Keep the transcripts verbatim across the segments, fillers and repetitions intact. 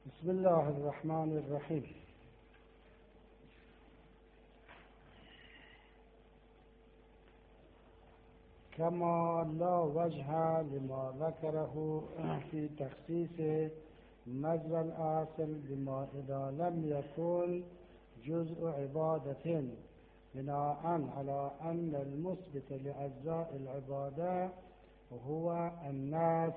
بسم الله الرحمن الرحيم. كما لا وجه لما ذكره في تخصيص مجرى الأصل بما إذا لم يكن جزء عبادة بناء على أن المثبت لأجزاء العبادة هو الناس.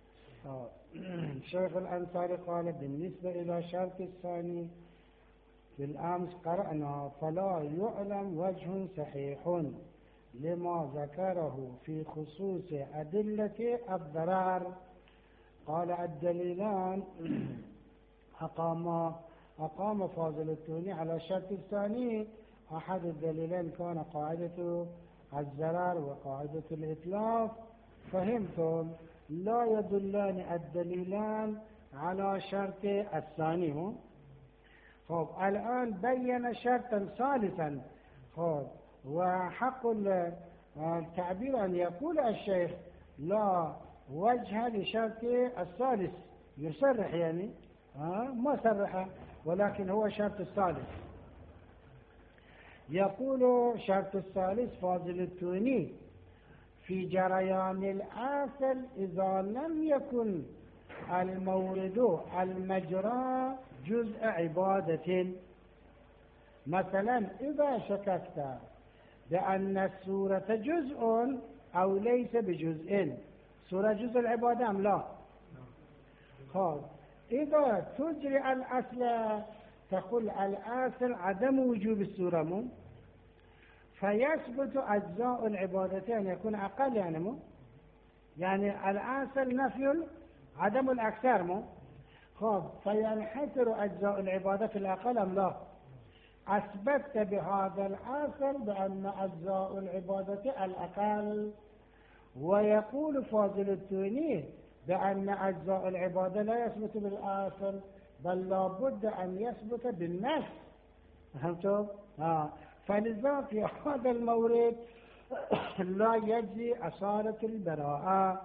شيخ الأنصاري قال بالنسبة إلى شرط الثاني بالأمس قرأنا فلا يعلم وجه صحيح لما ذكره في خصوص أدلة الضرر. قال الدليلان أقام أقام فاضل التوني على الشرط الثاني. أحد الدليلين كان قاعدة الضرر وقاعدة الإتلاف. فهمتم؟ لا يدلان الدليلان على شرط الثاني. خب الآن بين شرطا ثالثا. خب وحق التعبير أن يقول الشيخ لا وجه لشرط الثالث، يصرح يعني ها ما صرح ولكن هو شرط الثالث. يقول شرط الثالث فاضل التوني في جريان الأصل إذا لم يكن المورد المجرى جزء عبادة. مثلا إذا شككت بأن السورة جزء أو ليس بجزء، سورة جزء العبادة أم لا؟ خب إذا تجري الأصل تقول الأصل عدم وجوب السورة مو فيثبت أجزاء العبادة أن يكون أقل يعني مو يعني الأصل نفي عدم الأكثر مو خب فينحصر أجزاء العبادة في الأقل أم لا؟ أثبت بهذا الأصل بأن أجزاء العبادة الأقل. ويقول فاضل التوني بأن أجزاء العبادة لا يثبت بالأصل بل لا بد أن يثبت بالنفس. فهمتم؟ آه. فلذا في هذا المورد لا يجزي أصالة البراءة.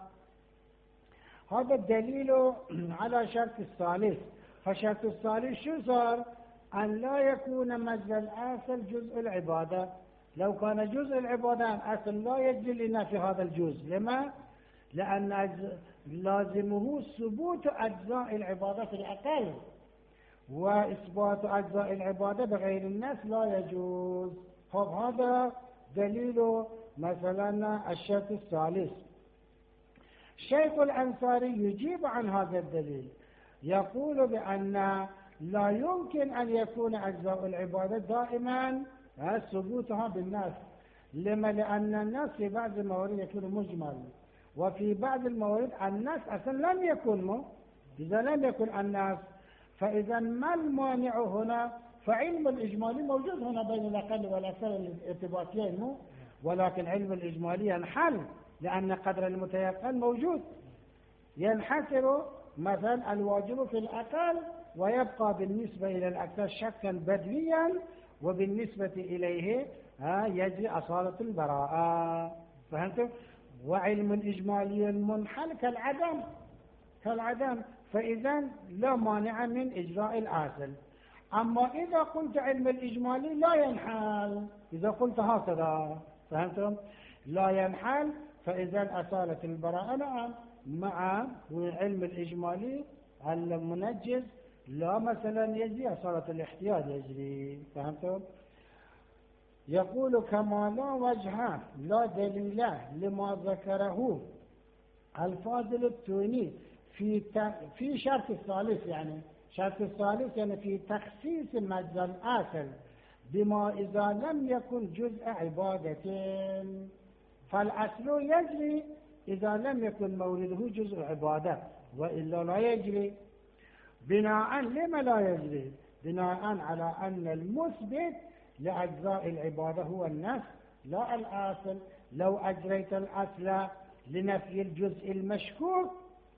هذا الدليل على شرط الثالث. فشرط الثالث شو صار؟ أن لا يكون مجرى الأصل جزء العبادة. لو كان جزء العبادة أصل لا يجزي لنا في هذا الجزء. لما؟ لأن لازمه ثبوت أجزاء العبادة في الأقل، وإثبات أجزاء العبادة بغير الناس لا يجوز. طب هذا دليل مثلا الشرط الثالث. الشيخ الأنصاري يجيب عن هذا الدليل، يقول بأن لا يمكن أن يكون أجزاء العبادة دائما ثبوتها بالناس. لما؟ لأن الناس في بعض الموارد يكون مجمل، وفي بعض الموارد الناس أصلا لم يكن مو. إذا لم يكن الناس فإذا ما المانع هنا؟ فعلم الإجمالي موجود هنا بين الأقل والأكثر الارتباطيين مو، ولكن علم الإجمالي ينحل لأن قدر المتيقن موجود. ينحصر مثلا الواجب في الأقل ويبقى بالنسبة إلى الأكثر شكا بدليا، وبالنسبة إليه ها يجري أصالة البراءة. فهمتم؟ وعلم الإجمالي المنحل كالعدم كالعدم فإذا لا مانع من إجراء الأصل. أما إذا قلت علم الإجمالي لا ينحل، إذا قلت هكذا فهمتم؟ لا ينحل فإذا أصالة البراءة نعم مع علم الإجمالي المنجز لا مثلا يجري أصالة الاحتياج يجري. فهمتم؟ يقول كما لا وجه لا دليل لما ذكره الفاضل التوني في في شرط الثالث. يعني شرط الثالث يعني في تخصيص مجرى الأصل بما إذا لم يكن جزء عبادة. فالأصل يجري إذا لم يكن مورده جزء عبادة، وإلا لا يجري. بناء لما لا يجري؟ بناء على أن المثبت لأجزاء العبادة هو النفس لا الأصل. لو أجريت الأصل لنفي الجزء المشكوك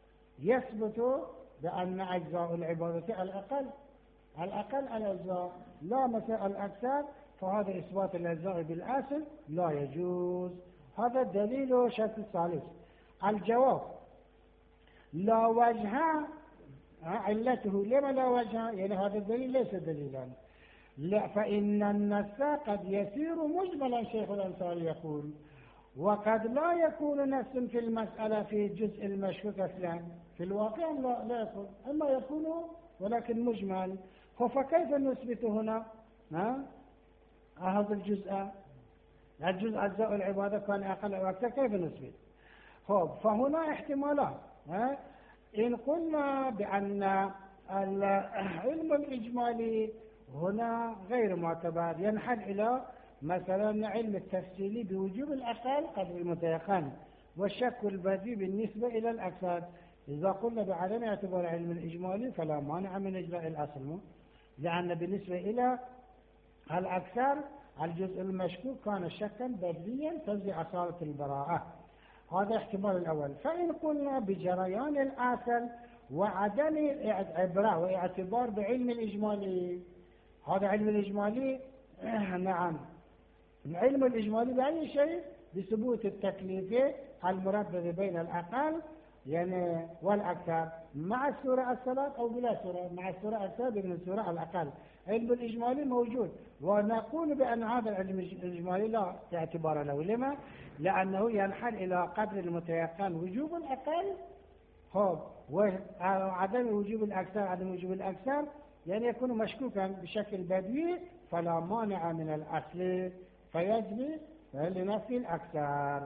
يثبت بأن أجزاء العبادة الأقل الأقل الأجزاء لا مثل الأكثر، فهذا إثبات الأجزاء بالأصل لا يجوز. هذا دليل شرط الثالث. الجواب لا وجه علته لما لا وجه، يعني هذا الدليل ليس دليلا. لا، فإن النص قد يصير مجملا، شيخ الأنصاري يقول، وقد لا يكون نص في المسألة في جزء المشكوك أصلا، في الواقع لا, لا يكون، أما يكون ولكن مجمل. فكيف نثبت هنا ها هذا الجزء؟ الجزء أجزاء العبادة كان أقل أو أكثر، كيف نثبت؟ فهنا احتمالات. ها إن قلنا بأن العلم الإجمالي هنا غير معتبر، ينحل إلى مثلا علم التفصيلي بوجوب الأقل قدر المتيقن، والشك البديهي بالنسبة إلى الأكثر. إذا قلنا بعدم اعتبار علم الإجمالي فلا مانع من إجراء الأصل، لأن بالنسبة إلى الأكثر الجزء المشكوك كان شكا بديهيا تنزع أصالة البراءة. هذا احتمال الأول. فإن قلنا بجريان الأصل وعدم عبرة واعتبار بعلم الإجمالي، هذا علم الإجمالي نعم، العلم الإجمالي بأي شيء؟ بثبوت التكليف المردد بين الأقل يعني والأكثر، مع السورة الصلاة أو بلا سورة، مع السورة الأكثر بين السورة الأقل. علم الإجمالي موجود، ونقول بأن هذا العلم الإجمالي لا اعتبار له. لما؟ لأنه ينحل إلى قدر المتيقن وجوب الأقل هو وعدم وجوب الأكثر، عدم وجوب الأكثر يعني يكون مشكوكا بشكل بديهي، فلا مانع من الأصل فيجري لنفي الأكثر.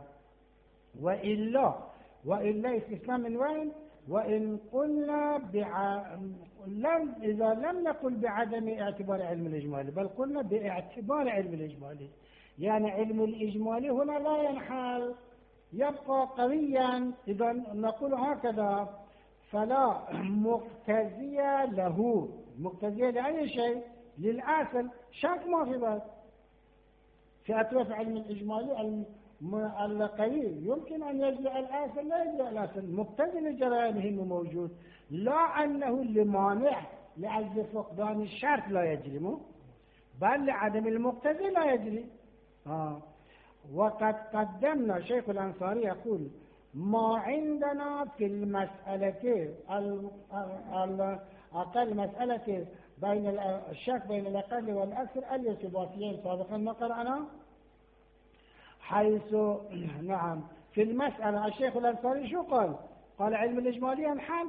وإلا وإلا استثناء من وين؟ وإن قلنا بع... لم... إذا لم نقل بعدم اعتبار علم الإجمالي، بل قلنا باعتبار علم الإجمالي، يعني علم الإجمالي هنا لا ينحل، يبقى قويا. إذا نقول هكذا فلا مقتزية له، مقتزية لأي شيء؟ للأصل، شك ما في بس في أطراف علم الإجمالي القليل يمكن أن يجري الأصل، لا يجري الأصل، مقتضي لجريانه موجود، لا أنه لمانع لأجل فقدان الشرط لا يجري، بل لعدم المقتضي لا يجري. آه. وقد قدمنا، شيخ الأنصاري يقول، ما عندنا في المسألة الأقل مسألة بين الشك بين الأقل والأكثر الارتباطيين سابقا ما قرأنا، حيث نعم في المسألة الشيخ الأنصاري شو قال؟ قال علم الإجمالي ينحل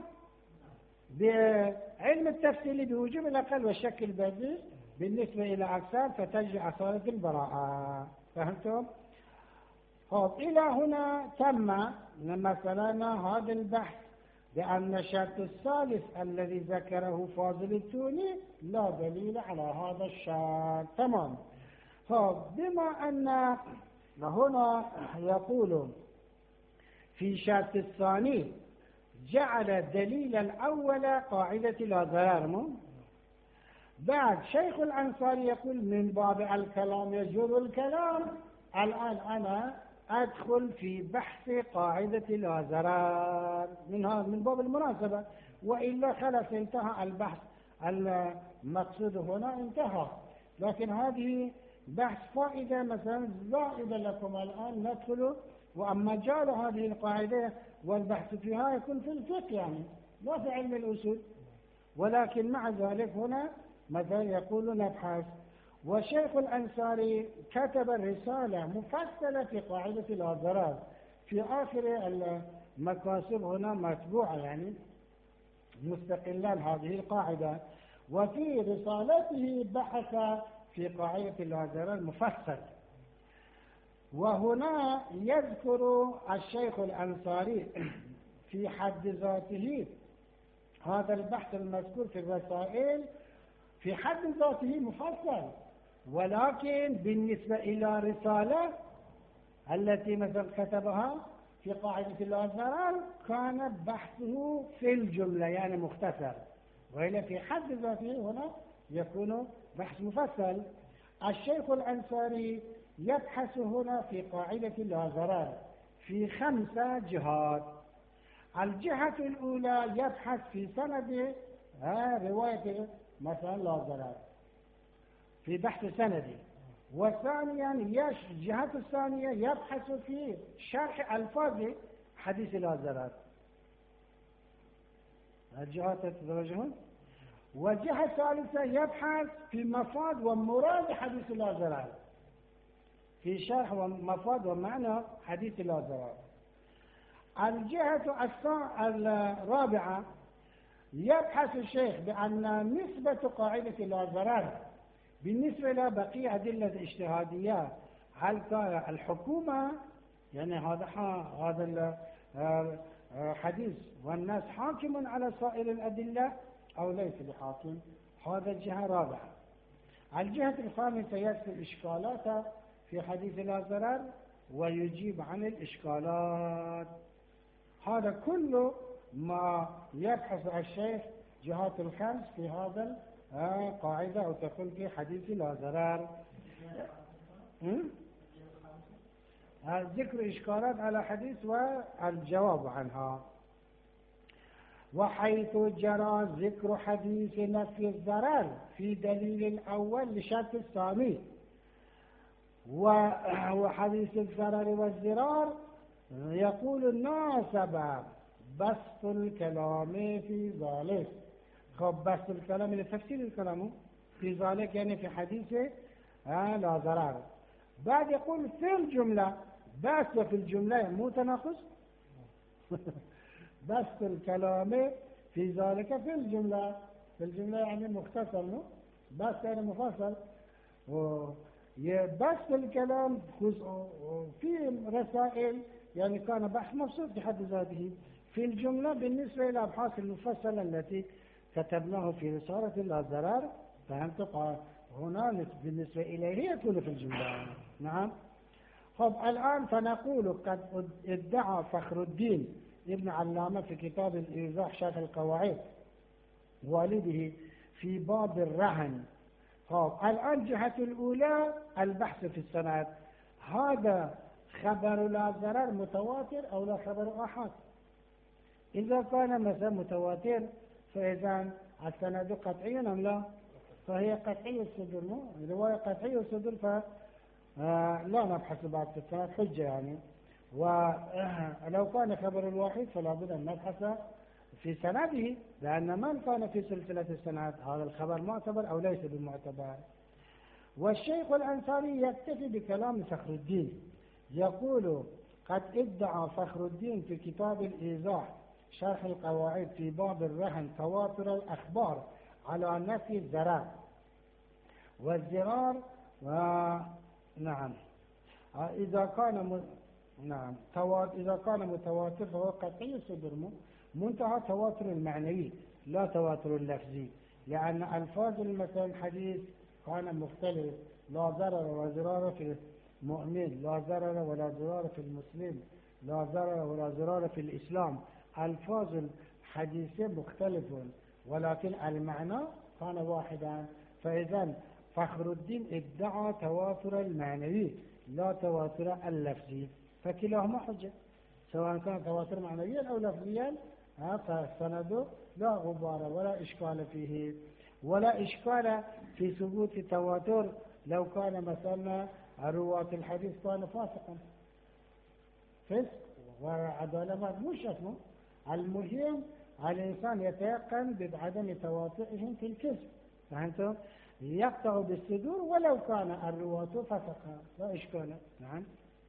بعلم التفصيل بوجوب الأقل والشك البديهي بالنسبة إلى أكثر فتجري أصالة البراءة. فهمتم؟ طب إلى هنا تم مثلا هذا البحث بأن الشرط الثالث الذي ذكره فاضل التوني لا دليل على هذا الشرط. تمام. طب بما أن هنا يقول في شرط الثاني جعل دليل الأول قاعدة لا ضرر، بعد شيخ الأنصاري يقول من باب الكلام يجوز الكلام، الآن أنا أدخل في بحث قاعدة لا ضرر من هذا من باب المناسبة، وإلا خلاص انتهى البحث، المقصود هنا انتهى. لكن هذه بحث فائدة مثلا زائدة لكم الآن ندخل، وأما جعل هذه القاعدة والبحث فيها يكون في الفقه يعني لا في علم الأصول، ولكن مع ذلك هنا مثلا يقول نبحث. وشيخ الأنصاري كتب الرسالة مفصلة في قاعدة لا ضرر في آخر المكاسب هنا مطبوعة يعني مستقلا هذه القاعدة، وفي رسالته بحث في قاعدة لا ضرر مفصل. وهنا يذكر الشيخ الأنصاري في حد ذاته هذا البحث المذكور في الرسائل في حد ذاته مفصل، ولكن بالنسبة إلى رسالة التي مثلا كتبها في قاعدة لا ضرر كان بحثه في الجملة يعني مختصر، وإلا في حد ذاته هنا يكون بحث مفصل. الشيخ الأنصاري يبحث هنا في قاعدة لا ضرر في خمسة جهات. الجهة الأولى يبحث في سند رواية مثلا لا ضرر في بحث سندي، وثانيا الجهة الثانية يبحث في شرح ألفاظ حديث لا ضرر، الجهات تتزوجون. والجهة الثالثة يبحث في مفاد ومراد حديث لا ضرر، في شرح ومفاد ومعنى حديث لا ضرر. الجهة الرابعة يبحث الشيخ بأن نسبة قاعدة لا ضرر بالنسبة إلى بقية أدلة اجتهادية، هل كان الحكومة يعني هذا هذا الحديث والناس حاكم على سائر الأدلة أو ليس بحاكم؟ هذا الجهة الرابعة. الجهة الخامسة يكتب إشكالات في حديث لا ضرر ويجيب عن الإشكالات. هذا كله ما يبحث الشيخ جهات الخمس في هذا القاعدة أو تقول في حديث لا ضرر. ذكر إشكالات على حديث والجواب عنها. وحيث جرى ذكر حديث نفي الضرر في دليل الأول لشرط الثاني وحديث الضرر والضرار، يقول ناسب بسط الكلام في ذلك. خب بسط الكلام لتفسير الكلام في ذلك يعني في حديث لا ضرر. بعد يقول في الجملة، بس في الجملة مو تناقض بسط الكلام في ذلك في الجملة، في الجملة يعني مختصر، مو بس يعني مفصل. بسط الكلام في رسائل يعني كان بحث مبسوط بحد ذاته. في الجملة بالنسبة إلى الأبحاث المفصلة التي كتبناه في رسالة لا ضرر، فهمت؟ هنا بالنسبة إليه يكون في الجملة. نعم. طب الآن فنقول قد ادعى فخر الدين ابن علامة في كتاب الإيضاح شرح القواعد والده في باب الرهن. طب الآن جهة الأولى البحث في السند، هذا خبر لا ضرر متواتر أو لا خبر آحاد؟ إذا كان مثلا متواتر فإذا السند قطعي أم لا؟ فهي قطعية الصدور، مو رواية قطعية الصدور فلا نبحث بعد في السند حجة يعني. ولو كان خبر الواحد فلا بد أن نبحث في سنده، لأن من كان في سلسلة السند هذا الخبر معتبر أو ليس بالمعتبر. والشيخ الأنصاري يكتفي بكلام فخر الدين، يقول قد ادعى فخر الدين في كتاب الإيضاح شرح القواعد في باب الرهن تواتر الأخبار على نفي الضرر والضرار. و... نعم إذا كان م... نعم توات... إذا كان متواتر فهو قطعي الصدر، منتهى تواتر المعنوي لا تواتر اللفظي، لأن ألفاظ مثلا الحديث كان مختلف، لا ضرر ولا ضرار في المؤمن، لا ضرر ولا ضرار في المسلم، لا ضرر ولا ضرار في الإسلام. ألفاظ الحديث مختلف ولكن المعنى كان واحدا. فإذا فخر الدين ادعى تواتر المعنوي لا تواتر اللفظي، فكلاهما حجة سواء كان تواتر معنويا أو لفظيا، فالسند لا غبار ولا إشكال فيه، ولا إشكال في ثبوت التواتر لو كان مثلا رواة الحديث كان فاسقا فسق وعدالة مش اسمه. المهم الإنسان يتيقن بعدم تواترهم في الكذب، فهمتم؟ يقطع بالصدور ولو كان الرواة فسقا لا إشكال. نعم.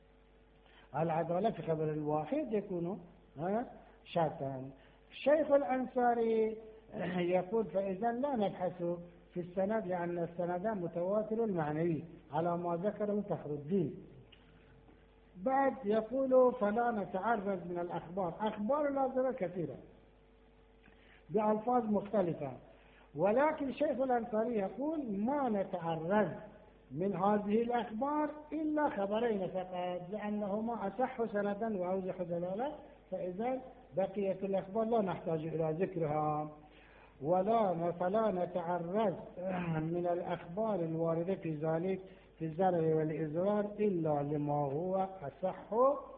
العدالة في خبر الواحد يكون شرطا. الشيخ الأنصاري يقول فإذا لا نبحث في السند لأن السند متواتر المعنوي على ما ذكره فخر الدين. بعد يقول فلا نتعرض من الأخبار، أخبار لا ضرر كثيرة بألفاظ مختلفة، ولكن الشيخ الأنصاري يقول ما نتعرض من هذه الأخبار إلا خبرين فقط لأنهما أصح سندا وأوضح دلالة، فإذا بقية الأخبار لا نحتاج إلى ذكرها. ولا فلا نتعرض من الأخبار الواردة في ذلك في الزرع والإزرار إلا لما هو أصح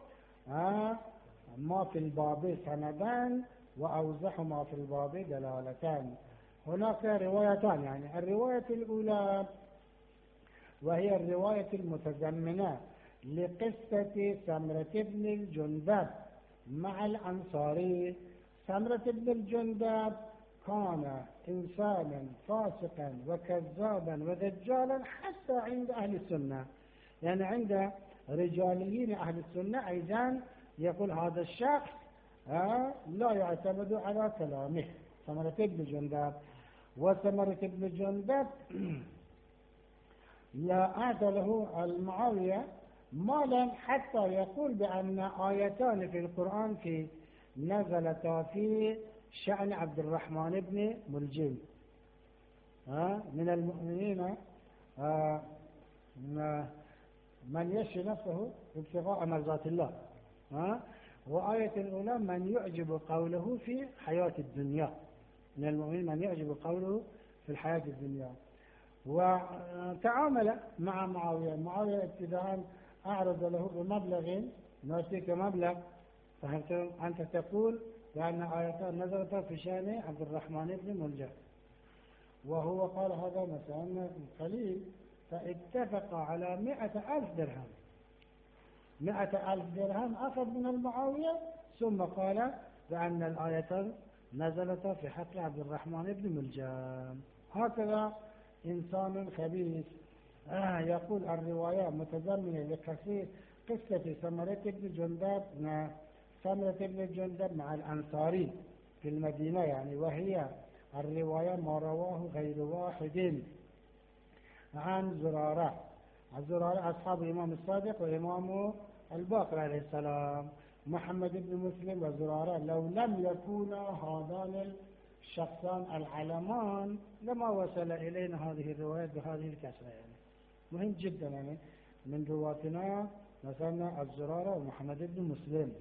ما في الباب سندا وأوضح ما في الباب دلالتان. هناك روايتان، يعني الرواية الأولى وهي الرواية المتضمنة لقصة سمرة بن الجندب مع الأنصاري. سمرة بن الجندب كان إنسانا فاسقا وكذابا ودجالا حتى عند أهل السنة، يعني عند رجاليين أهل السنة أيضا يقول هذا الشخص لا يعتمد على كلامه. سمرة بن الجندب. وسمرة بن الجندب لا أعطى له المعاوية مالا حتى يقول بأن آيتان في القرآن في نزلتا في شأن عبد الرحمن بن ملجم من المؤمنين من يشفي نفسه ابتغاء مرضات الله، وآية الأولى من يعجب قوله في حياة الدنيا، من المؤمنين من يعجب قوله في الحياة الدنيا. وتعامل مع معاوية. معاوية ابتداء أعرض له بمبلغ، نعطيك مبلغ، فهمتم؟ أنت تقول بأن آياتان نزلت في شأن عبد الرحمن بن ملجم، وهو قال هذا مثلا قليل، فاتفق على مئة ألف درهم. مئة ألف درهم أخذ من المعاوية، ثم قال بأن الآيتان نزلت في حق عبد الرحمن بن ملجم. هكذا إنسان خبيث. آه يقول الرواية متضمنة لكثير قصة سمرة بن جندب سمرة بن جندب مع الأنصاري في المدينة، يعني وهي الرواية ما رواه غير واحد عن زرارة. الزرارة أصحاب الإمام الصادق وإمام الباقر عليه السلام، محمد بن مسلم وزرارة. لو لم يكونا هذان الشخصان العلمان لما وصل إلينا هذه الروايات بهذه الكثرة. يعني مهم جدا يعني من رواتنا مثلا الزرارة ومحمد بن مسلم.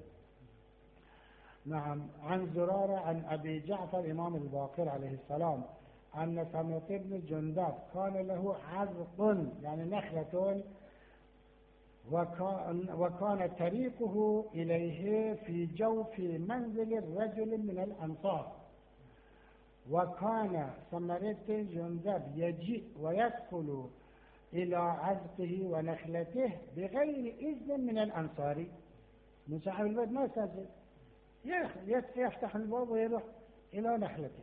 نعم. عن زرارة عن أبي جعفر إمام الباقر عليه السلام أن سمرة بن جندب كان له عزق، يعني نخلة، وكان, وكان طريقه إليه في جوف منزل رجل من الأنصار. وكان سمرة جندب يجيء ويدخل إلى عزقه ونخلته بغير إذن من الأنصاري. من صاحب البيت ما يستأذن، يفتح الباب ويروح إلى نخلته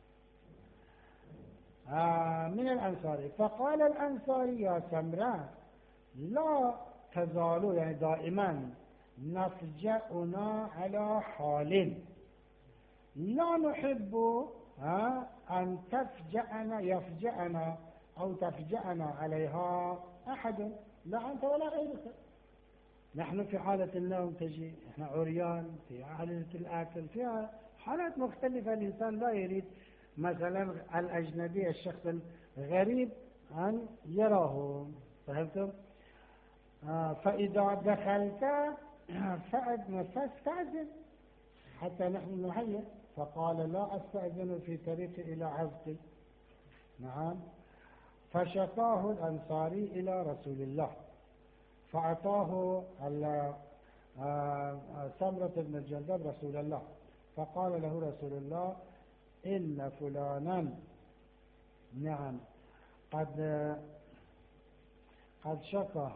آه من الأنصاري. فقال الأنصاري يا سمرة لا تزالوا، يعني دائما، نفجأنا على حال لا نحب ها أن تفجأنا يفجأنا أو تفجأنا عليها أحد، لا أنت ولا غيرك. نحن في حالة النوم تجي، إحنا عريان، في حالة الأكل، فيها حالات مختلفة. الإنسان لا يريد مثلا الأجنبي الشخص الغريب أن يراه. فهمتم؟ آه فإذا دخلت فاستأذن حتى نحن نهيئ. فقال لا أستأذن في طريقي إلى عزقي. نعم. فشكاه الأنصاري إلى رسول الله، فأعطاه سمرة بن الجندب رسول الله، فقال له رسول الله إن فلانا نعم قد قد شكى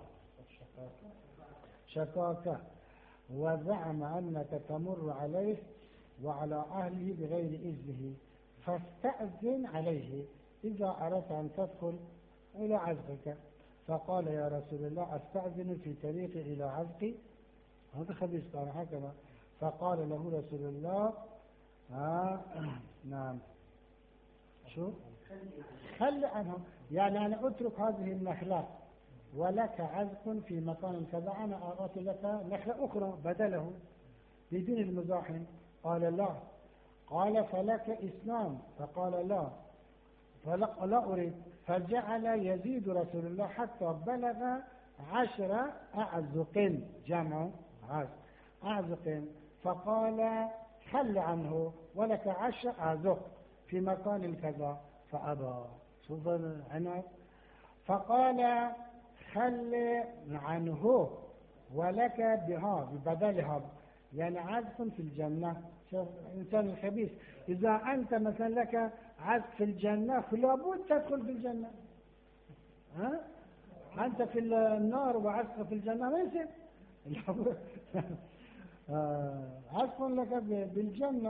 شكاك وزعم أنك تمر عليه وعلى أهله بغير إذنه، فاستأذن عليه إذا أردت أن تدخل إلى عزقك. فقال يا رسول الله أستأذن في طريقي إلى عزقي. هذا خبيث كان هكذا. فقال له رسول الله آه نعم شو خل عنهم، يعني أنا أترك هذه النخلة ولك عزق في مكان كذا، أنا أعطي لك نخلة أخرى بدله بدون المزاحم. قال لا. قال فلك إثنان. فقال لا فلا لا أريد. فجعل يزيد رسول الله حتى بلغ عشر أعزق، جمع عزق أعزق. فقال خل عنه ولك عشر أعزق في مكان كذا، فأبى. شوف العناد. فقال خل عنه ولك بها ببدلها، يعني عزق في الجنة. شوف الإنسان الخبيث، إذا أنت مثلا لك عزق في الجنة فلابد تدخل في الجنة. ها؟ أنت في النار وعزق في الجنة ما يصير. عزق لك بالجنة.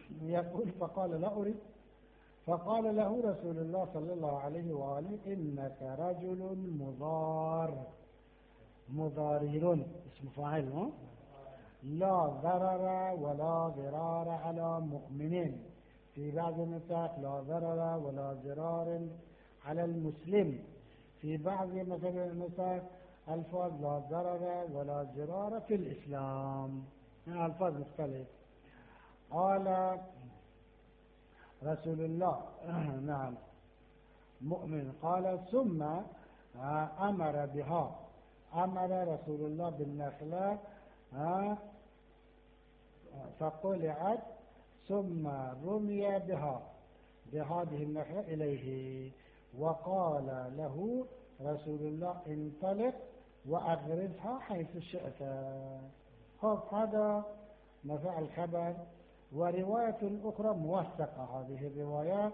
يقول فقال لا أريد. فقال له رسول الله صلى الله عليه وآله إنك رجل مضار، مضارر اسم فاعل، لا ضرر ولا ضرار على مؤمنين. في بعض النسخ لا ضرر ولا ضرار على المسلم. في بعض مثلا النسخ ألفاظ لا ضرر ولا ضرار في الإسلام، يعني ألفاظ مختلفة. قال رسول الله نعم مؤمن. قال ثم أمر بها، أمر رسول الله بالنخلة فقلعت ثم رمي بها بهذه النخلة إليه، وقال له رسول الله انطلق وأغرزها حيث شئت. هذا مثل الخبر. ورواية أخرى موثقة هذه الروايات،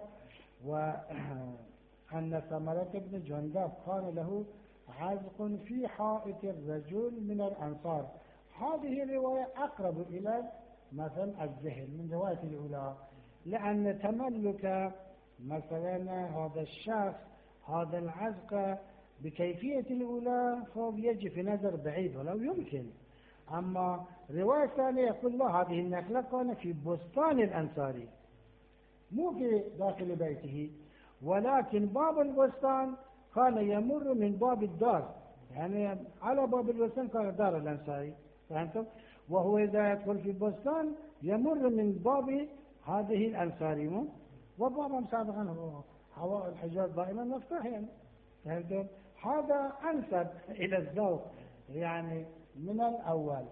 وأن ثمرة بن جندب كان له عزق في حائط الرجل من الأنصار. هذه الرواية أقرب إلى مثلا الذهن من رواية الأولى، لأن تملك مثلا هذا الشخص هذا العزق بكيفية الأولى فهو يجي في نظر بعيد ولو يمكن. أما رواية ثانية يقول لا، هذه النخلة كان في بستان الأنصاري مو في داخل بيته، ولكن باب البستان كان يمر من باب الدار، يعني على باب البستان كان دار الأنصاري، فهمتم؟ وهو إذا يدخل في البستان يمر من باب هذه الأنصاري، وبابهم سابقا هواء الحجاز دائما مفتوح، يعني فهمتم؟ هذا أنسب إلى الذوق يعني من الأول.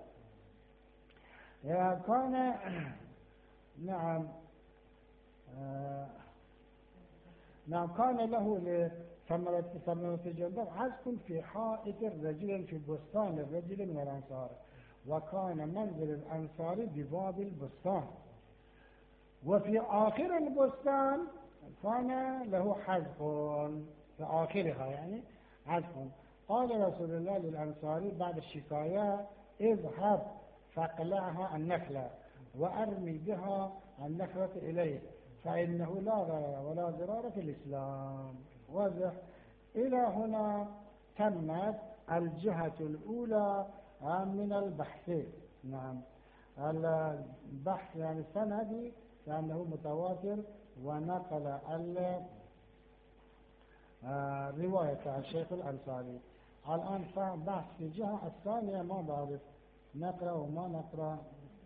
كان نعم آه نعم كان له لثمرة ثمرة جندب عزق في حائط الرجل في بستان الرجل من الأنصار، وكان منزل الأنصار بباب البستان، وفي آخر البستان كان له حزق في آخرها يعني حزق. قال رسول الله للأنصاري بعد الشكاية اذهب فاقلعها النخلة وأرمي بها النخلة إليه فإنه لا ضرر ولا ضرار في الإسلام. واضح؟ إلى هنا تمت الجهة الأولى من البحث. نعم البحث يعني السندي لأنه متواتر ونقل الرواية عن الشيخ الأنصاري. الآن بحث في الجهة الثانية ما بعرف نقرأ وما نقرأ.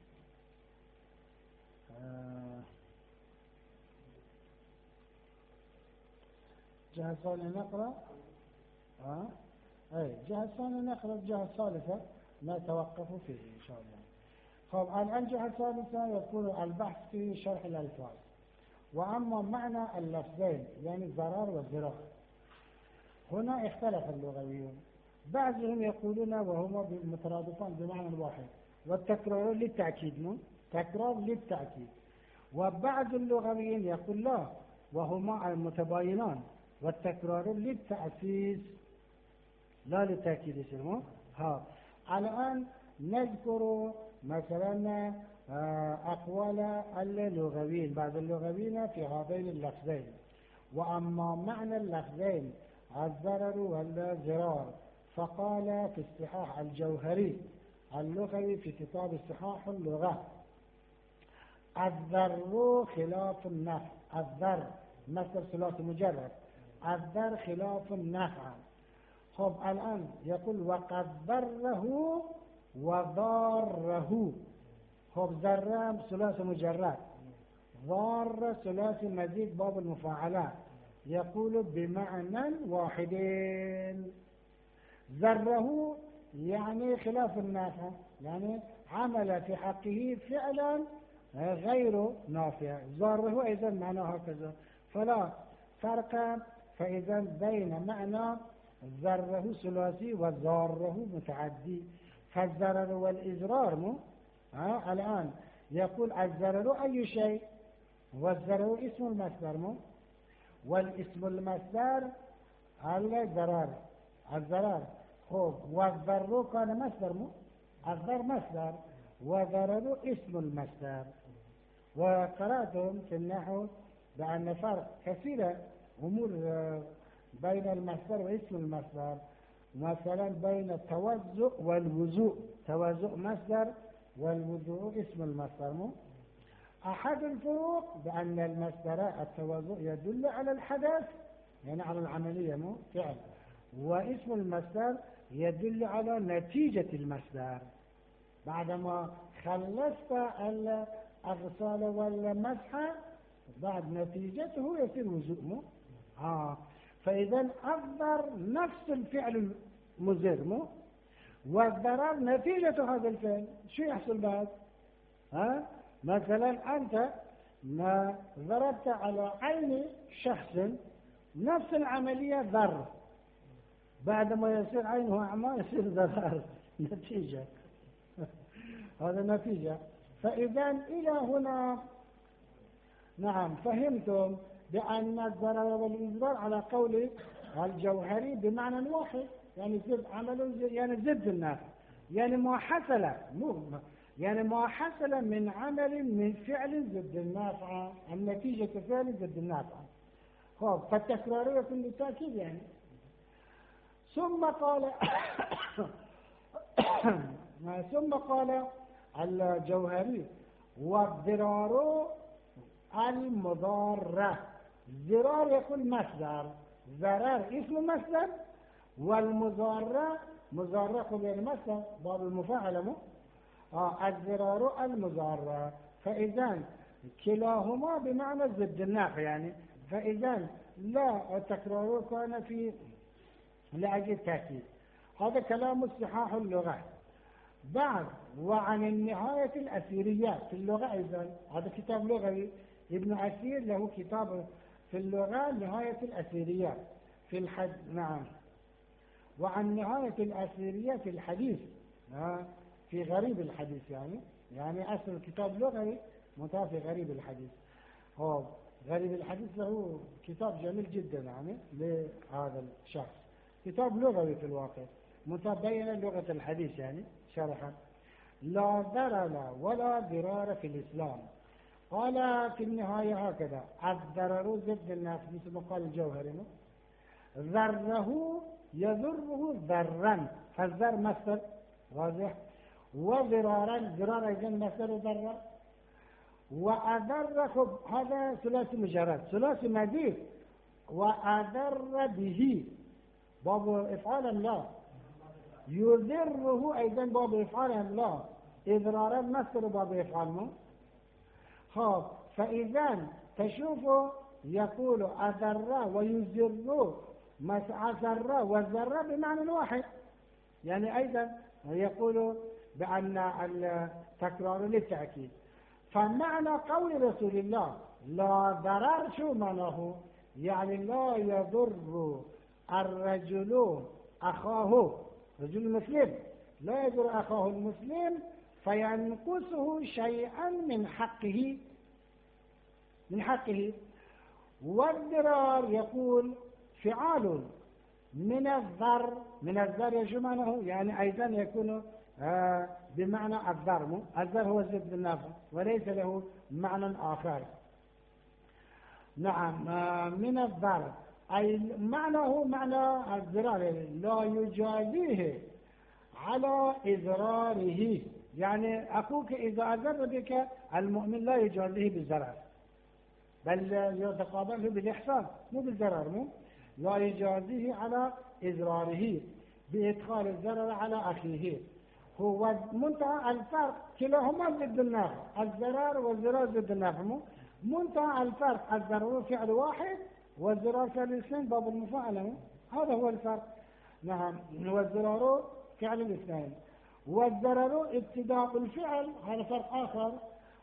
الجهة الثانية نقرأ آه. أي الجهة الثانية نقرأ، الجهة الثالثة نتوقف فيه إن شاء الله. طب الآن الجهة الثالثة يكون البحث في شرح الألفاظ. وأما معنى اللفظين يعني الضرر والضرار هنا اختلف اللغويون، بعضهم يقولون وهما مترادفان بمعنى واحد والتكرار للتأكيد، مو تكرار للتأكيد. وبعض اللغويين يقول لا وهما متباينان والتكرار للتأسيس لا للتأكيد. يسمى ها الآن نذكر مثلا أقوال اللغويين بعض اللغويين في هذين اللفظين. وأما معنى اللفظين الضرر والضرار فقال في الصحاح الجوهري اللغوي في كتاب صحاح اللغة الضر خلاف النفع. الضر مصدر ثلاثي مجرد، الضر خلاف النفع. خب الآن يقول وقد ضره وضاره. خب ضر ثلاثي مجرد، ضار ثلاثي مزيد باب المفاعلات، يقول بمعنى واحدين. ضره يعني خلاف النافع، يعني عمل في حقه فعلا غير نافع. ضاره أيضا معناه هكذا، فلا فرق فإذا بين معنى ضره ثلاثي وضاره متعدي. فالضرر والإضرار مو ها الآن يقول الضرر أي شيء، والضرر اسم المصدر مو، والاسم المصدر الضرر الضرر. خب والضر كان مصدر مو، الضر مصدر وضرر اسم المصدر. وقرأتم في النحو بأن فرق كثيرة أمور بين المصدر واسم المصدر، مثلا بين التوزؤ والوزوء، توزؤ مصدر والوزوء اسم المصدر. مو أحد الفروق بأن المصدر التوزؤ يدل على الحدث يعني على العملية مو فعل، واسم المصدر يدل على نتيجة المصدر. بعدما خلصت الأغسال والمسح بعد نتيجته يصير وزوء مو آه. فإذا أصدر نفس الفعل المزر مو، والضرر نتيجة هذا الفعل. شو يحصل بعد؟ ها؟ مثلا أنت ما ضربت على عين شخص، نفس العملية ضر، بعد ما يصير عينه أعمى يصير ضرر نتيجة هذا نتيجة. فإذا إلى هنا نعم فهمتم بأن الضرر والإضرار على قول الجوهري بمعنى واحد، يعني زد عمل يعني ضد النافع، يعني ما حصل مو يعني ما حصل من عمل من فعل ضد النافع، النتيجة فعل ضد النافع. خب فالتكرار يكون بالتأكيد يعني. ثم قال ثم قال الجوهري والضرار المضارة. ضرار يكون مصدر، ضرر اسم مصدر، والمضارة مضارة كل مصدر باب المفاعلة مو آه الضرار المضارة. فإذا كلاهما بمعنى ضد النافع يعني. فإذا لا التكرار كان في لأجل التأكيد. هذا كلام صحاح اللغة. بعد وعن النهاية الأثيريات في اللغة أيضا، هذا كتاب لغوي ابن أثير له كتاب في اللغة نهاية الأثيريات في الحد نعم. وعن نهاية الأثيريات في الحديث في غريب الحديث يعني يعني أصل الكتاب لغوي متافي غريب الحديث. هو غريب الحديث له كتاب جميل جدا يعني لهذا الشخص، كتاب لغوي في الواقع متبين لغة الحديث يعني شرحا. لا ضرر ولا ضرار في الإسلام. قال في النهاية هكذا: الضرر ضد النافع مثل ما قال الجوهري، ضره يضره ضرا، فالضر مصدر واضح، وضرارا ضرارا اذا مصدر ضرر، وأضر هذا ثلاثي مجرد ثلاثي مزيد، وأضر به باب إفعال لا، يضره أيضا باب إفعال لا، إضرارا مصدر باب إفعال. خب فإذا تشوفوا يقول أضر ويضر، أضر والضر بمعنى واحد يعني. أيضا يقول بأن التكرار للتأكيد. فمعنى قول رسول الله لا ضرر شو معناه؟ يعني لا يضر الرجل أخاه، رجل مسلم لا يضر أخاه المسلم فينقصه شيئا من حقه من حقه. والضرار يقول فعال من الضر، من الضر يجمعنه يعني أيضا يكون آه بمعنى الضر. الضر هو ضد النافع وليس له معنى آخر. نعم آه من الضر أي معناه معنى الضرار، لا يجازيه على إضراره، يعني أخوك إذا أضر بك المؤمن لا يجازيه بالضرر بل يتقابله بالإحسان مو بالضرر. مو لا يجازيه على إضراره بإدخال الضرر على أخيه. هو منتهى الفرق كلاهما ضد النافع، الضرر والضرار ضد النافع. منتهى الفرق الضرر فعل واحد والضرار فعل الاثنين باب المفاعلة، هذا هو الفرق. نعم والضرار فعل الاثنين والضرر ابتداء الفعل، هذا فرق آخر.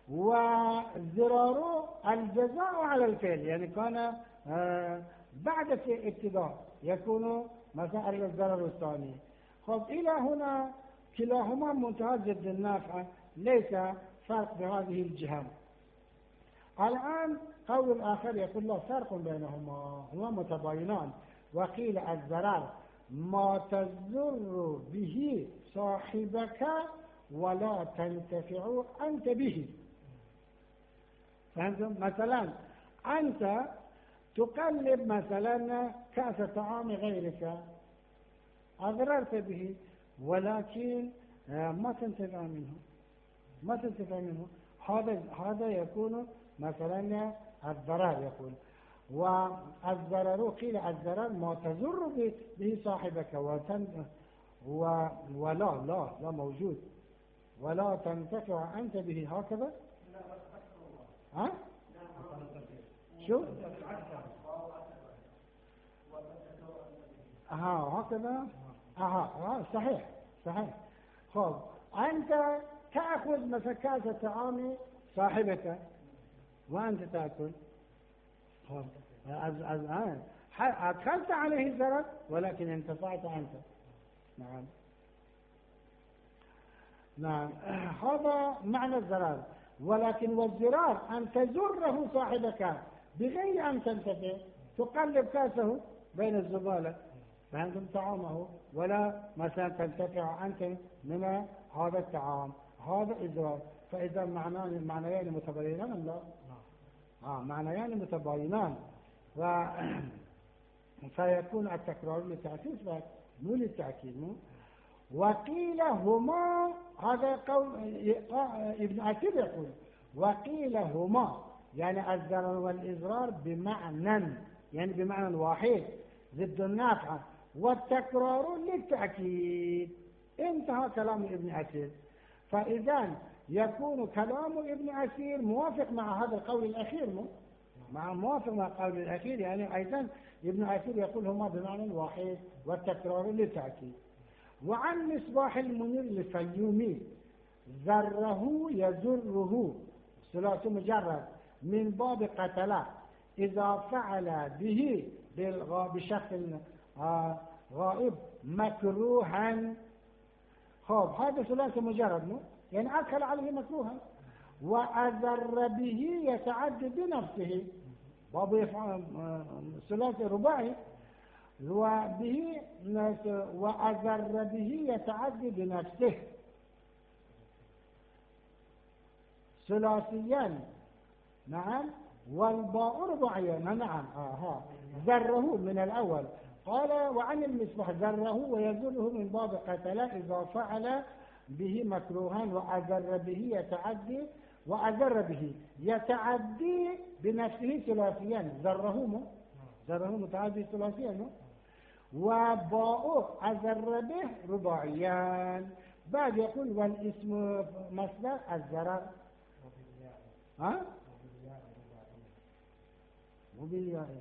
والضرار الجزاء على الفعل يعني كان آه بعد ابتداء يكون مثلا الضرر الثاني. خب إلى هنا كلاهما منتهى ضد النافع، ليس فرق بهذه الجهة. الآن قول آخر يقول لا فرق بينهما، هما متباينان. وقيل الضرر ما تضر به صاحبك ولا تنتفع أنت به. فهمتم؟ مثلا أنت تقلب مثلا كأس طعام غيرك، أضررت به، ولكن ما تنتفع منه، ما تنتفع منه. هذا هذا يكون مثلا الضرر. يقول والضرر، قيل الضرر ما تضر به صاحبك وتن و ولا لا لا موجود، ولا تنتفع أنت به. هكذا ها؟ شو؟ ها هكذا. اها ها صحيح صحيح. خب أنت تأخذ مثلا كأس طعام صاحبك وأنت تأكل، خب أدخلت عليه الضرر ولكن انتفعت أنت. نعم نعم، هذا معنى الضرر. ولكن والضرار أن تزره صاحبك بغير أن تنتفع، تقلب كاسه بين الزبالة، فهمتم؟ طعامه، ولا مثلا تنتفع أنت من هذا الطعام، هذا إضرار. فإذا معنان معنيان متباينان أم لا؟ آه معنيان متباينان، و فيكون التكرار للتأسيس مو للتأكيد. مو وقيل هما، هذا قول ابن عسير يقول وقيل هما، يعني الضرر والإضرار بمعنى، يعني بمعنى واحد ضد النافع، والتكرار للتأكيد. انتهى كلام ابن عسير. فإذا يكون كلام ابن عسير موافق مع هذا القول الأخير، مو مع موافق مع القول الأخير. يعني أيضا ابن عسير يقول هما بمعنى واحد والتكرار للتأكيد. وعن مصباح المنير الفيومي ذره يزره، ثلاث مجرد، من باب قتله إذا فعل به بشخص غائب مكروها. خب هذا ثلاث مجرد، مو يعني أدخل عليه مكروها. وأذر به يتعدى بنفسه، باب ثلاث رباعي، وبه وأذر به يتعدى بنفسه ثلاثيا. نعم. والباء رباعيا. نعم. آه ذره من الأول. قال وعن المصباح ذره ويزره من باب قتل إذا فعل به مكروها، وأذر به يتعدي، وأذر به يتعدي بنفسه ثلاثيا. ذره ذره متعدي ثلاثيا. وباء أذر به رباعيان. بعد يقول والاسم مصدر الزرر. ها وبالياء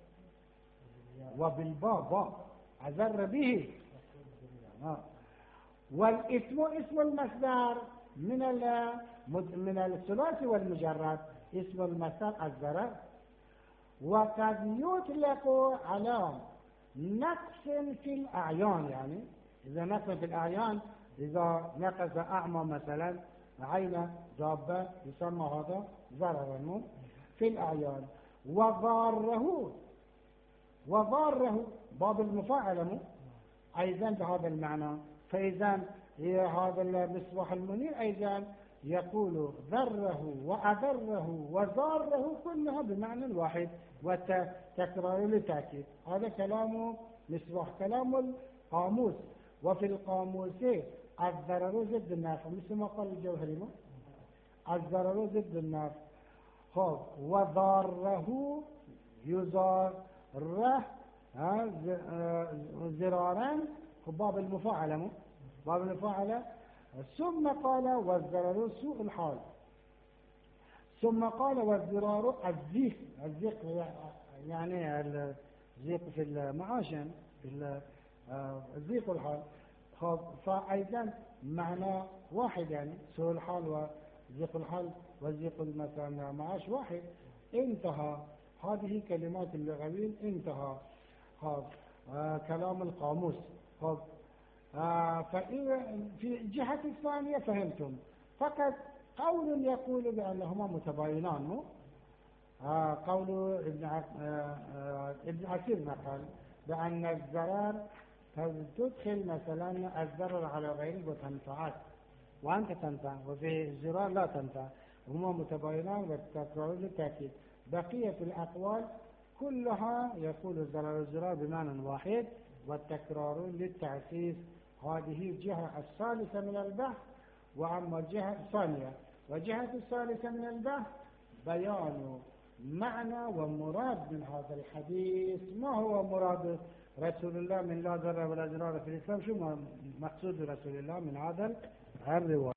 وبالباء أذر به. ها والاسم اسم المصدر من من الثلاثي والمجرد، اسم المصدر الزرر. وقد يطلق على نقص في الأعيان، يعني إذا نقص في الأعيان، إذا نقص أعمى مثلا عين دابة يسمى هذا ضررا في الأعيان. وضاره وضاره باب المفاعلة أيضا بهذا المعنى. فإذا هذا المصباح المنير أيضا يقول ذره وأذره وضاره كلها بمعنى واحد والتكرار للتأكيد. هذا كلام مصباح، كلام القاموس. وفي القاموس الضرر ضد النافع، مثل ما قال الجوهري الضرر ضد النافع. خب وضاره يضاره ضرارا، باب المفاعلة باب المفاعلة. ثم قال والضرر سوء الحال. ثم قال والضرار الزيق. الزيق يعني الزيق في المعاشن، في الزيق الحال. خب فأيضا معنى واحد، يعني سوء الحال وزيق الحال وزيق مثلا معاش واحد. انتهى. هذه كلمات اللغويين. انتهى. خب آه كلام القاموس. خب آه في جهة الثانية فهمتم. فقط قول يقول بأنهما متباينان، مو آه قول ابن آه آه ابن عسير مثلا بأن الضرر تدخل مثلا الضرر على غيرك وتنفعك وأنت تنفع، وفي الضرار لا تنفع. هما متباينان والتكرار للتأكيد. بقية الأقوال كلها يقول الزلال الزرار بمعنى واحد والتكرار للتعسيس. هذه الجهة الثالثة من البحث. وأما الجهة الثانية وجهة الثالثة من البحث بيان معنى ومراد من هذا الحديث. ما هو مراد رسول الله من لا ضرر ولا ضرار في الإسلام؟ شو مقصود رسول الله من هذا الرواية؟